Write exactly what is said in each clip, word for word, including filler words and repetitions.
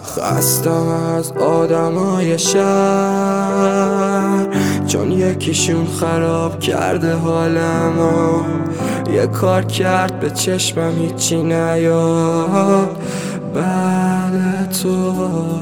خستم از آدمای شهر، چون یکیشون خراب کرده حالمو. یه کار کرد به چشمم هیچی نیاد بعد تو.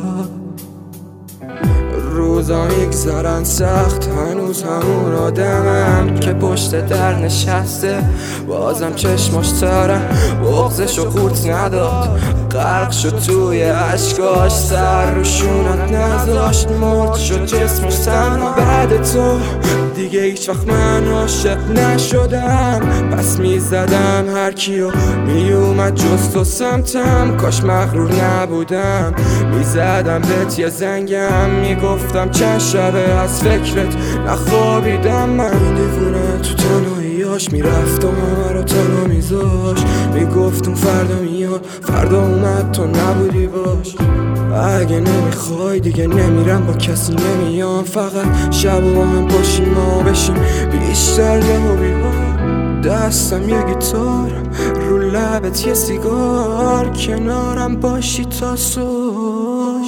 روزا میگذرن سخت، هنوز همون آدمم که پشت در نشسته. بازم چشماش ترم، بغضشو قورت نداد، غرق شد توی عشقاش، سر رو شونت نذاشت، مرد شد جسمش تنها. بعد تو دیگه هیچ وقت من عاشق نشدم، پس میزدم هر کیو میومد جز تو سمتم. کاش مغرور نبودم، میزدم بهت یه زنگم، میگفتم چند شبه از فکرت نخوابیدم. من دیوونه تو تنهاییاش میرفت و همه رو تنها میذاشت، میگفتم فردا میاد، فردا اومد تو نبودی باش. اگه نمیخوای دیگه نمیرم، با کسی نمیام، فقط شب و با هم باشیم ما بشیم بیشتر نهوبی ها. دستم یه گیتار، رو لبت یه سیگار، کنارم باشی تا صبح.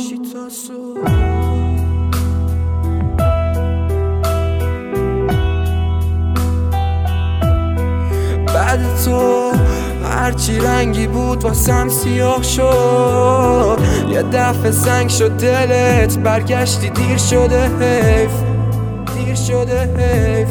بعد تو هرچی رنگی بود واسم سیاه شد، یه دفعه سنگ شد دلت، برگشتی دیر شده حیف، دیر شده حیف.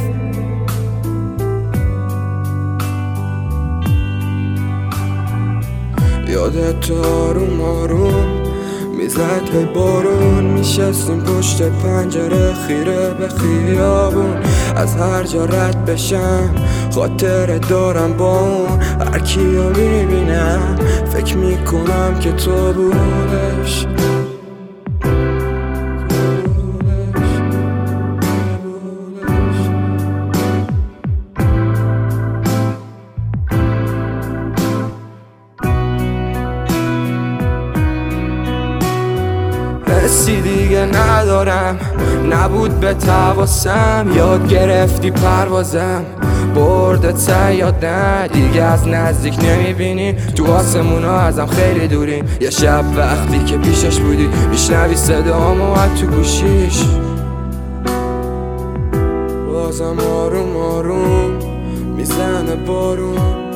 یادت آروم آروم میزد به بارون، میشستیم پشت پنجره خیره به خیابون. از هر جا رد بشم خاطر دارم با اون، هر کیو میبینم فکر میکنم که تو بودش. حسی دیگه ندارم، نبود به تواسم، یاد گرفتی پروازم، بردت سیاد نه دیگه از نزدیک نمیبینی، تو آسمونا ازم خیلی دورین. یه شب وقتی که پیشش بودی میشنوی صدامو از تو گوشیش، بازم آروم آروم میزنه بارون.